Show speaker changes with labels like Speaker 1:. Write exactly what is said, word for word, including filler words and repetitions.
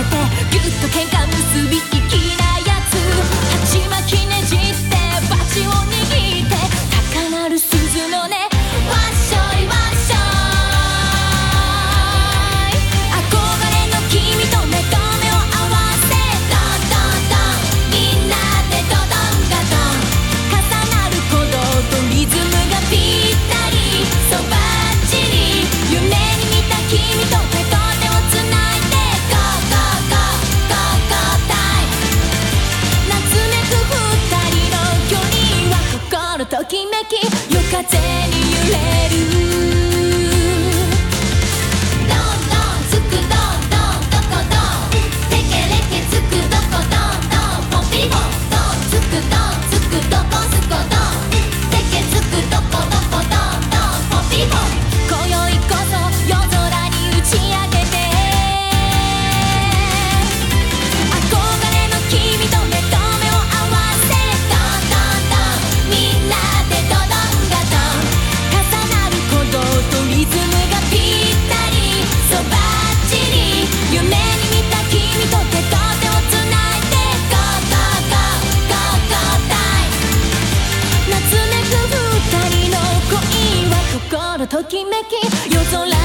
Speaker 1: てギュッと喧嘩結び粋なやつ鉢巻きねじってバチを握って高鳴る鈴の音わっしょいわっしょい憧れの君と目と目を合わせドンドンドンみんなでドドンガドン重なる鼓動とリズムがぴったりそうバッチリ夢に見た君と手と手をつないで Go go go go go time 夏めく二人の距離は心ときめき夜風に揺れるどんどんつくどんどんどこどんテケレケつくどこどんどんポンピリポンどんつくどんつくどこすこどんテケつくどこどこどんどんポンピリポン今宵こそ夜空に打ち上げて憧れの君と目と目を合わせドンドンドンみんなでドドンガドン重なる鼓動とリズムがぴったりそうバッチリ夢に見た君と手と手をつないで Go go go go go time 夏めく二人の恋は心ときめき夜空